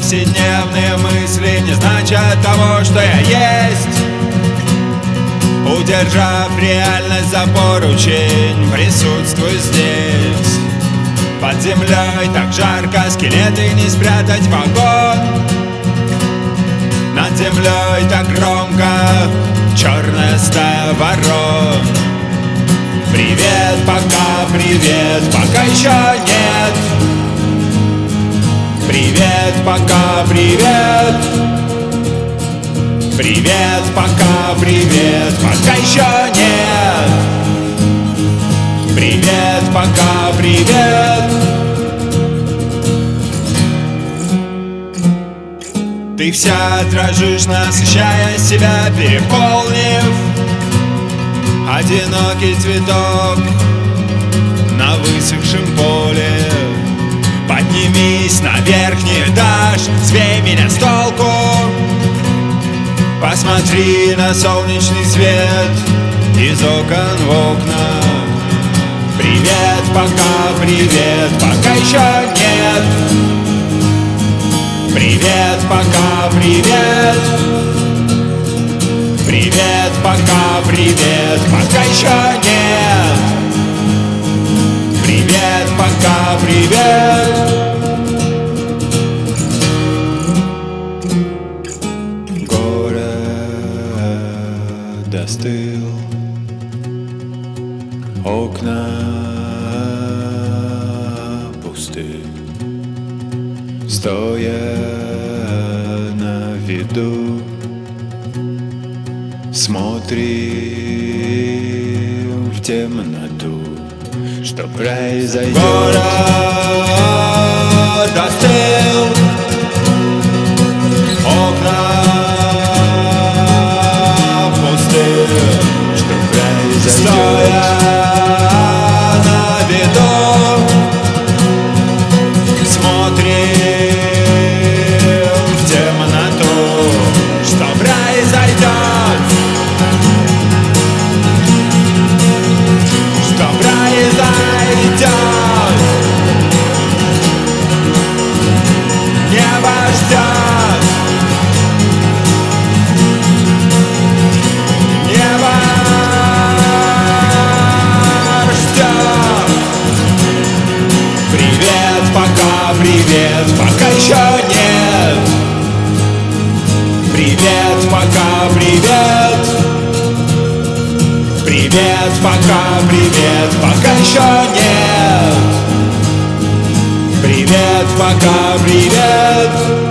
повседневные мысли не значат того, что я есть. Удержав реальность за поручень, присутствую здесь. Под землей так жарко, скелеты не спрятать в огонь. Над землей так громко, черная стая ворон. Привет, пока, привет, пока еще нет. Привет, пока, привет. Привет, пока, привет, пока еще нет. Привет, пока, привет. Ты вся дрожишь, насыщая себя, переполнив одинокий цветок на высохшем поле. Поднимись на верхний этаж, сбей меня с толку. Посмотри на солнечный свет из окон в окна. Привет, пока, привет, пока еще нет. Привет, пока, привет. Привет, пока, привет, пока еще нет. Привет, пока, привет. Город остыл, окна пусты. Стоя на виду, смотрим в темноту. Что произойдет? Город остыл, окна пусты. Что произойдет? Стоя на виду, смотрим в темноту. Что произойдет? Небо ждет, небо ждет. Привет, пока, привет, пока еще нет. Привет, пока, привет. Привет, пока, привет, пока еще нет. Привет, пока, привет.